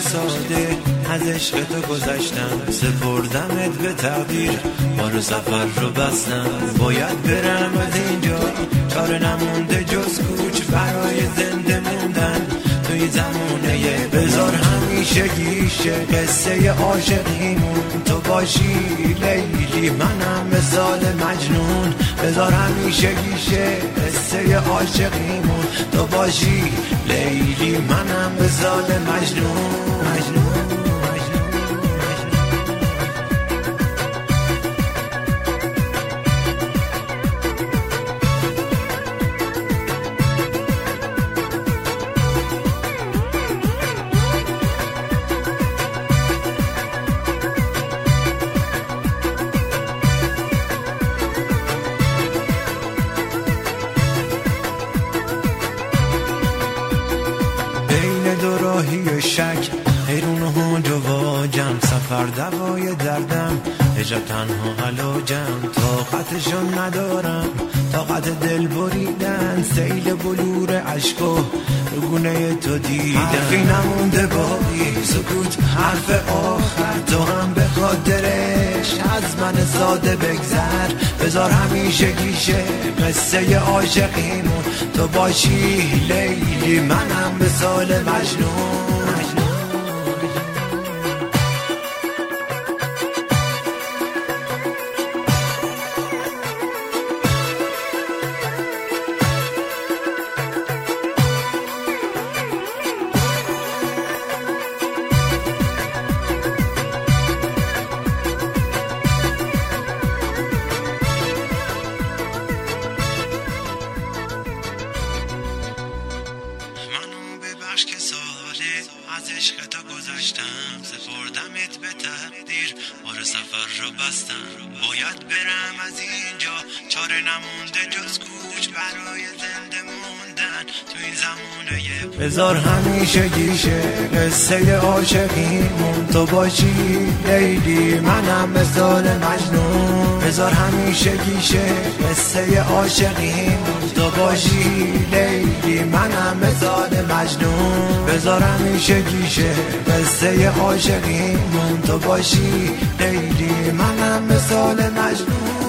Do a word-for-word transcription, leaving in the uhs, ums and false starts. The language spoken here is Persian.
ساده از عشق تو گذشتم، سپردمت به تقدیر، بار سفر رو بستم. باید برم از اینجا، چاره نمونده جز کوچ برای زنده موندن توی زمونه. بذار همیشه گیشه قصه عاشقیمون تو باشی لیلی، منم مثال مجنون. بذار همیشه گیشه قصه عاشقیمون تو باشی لیلی، منم مثال مجنون. مجنون دوراهی شک حیرون و هنج و واجم، سفر دوای دردم هجاب تنها علاجم. طاقتشو ندارم طاقت دل بریدن، سیل بلور عشق و گونه تو دیدن. حرفی نمونده باقی سکوت حرف آخر، تو هم به خاطرش از من ساده بگذر. بذار همیشه گیشه قصه عاشقیمون تو باشی لیلی، منم مثال مجنون. که ساله از عشق تو گذشتم، سپردمت به تقدیر، بار سفر رو بستم. باید برم از اینجا، چاره نمونده جز کوچ برای زنده موندن تو این زمونه. بذار همیشه گیشه قصه عاشقیمون تو باشی لیلی، منم مثال مجنون. بذار همیشه گیشه قصه عاشقیمون تو باشی لیلی، منم مثال مجنون. بذار همیشه گیشه قصه عاشقیمون تو باشی لیلی، منم مثال مجنون.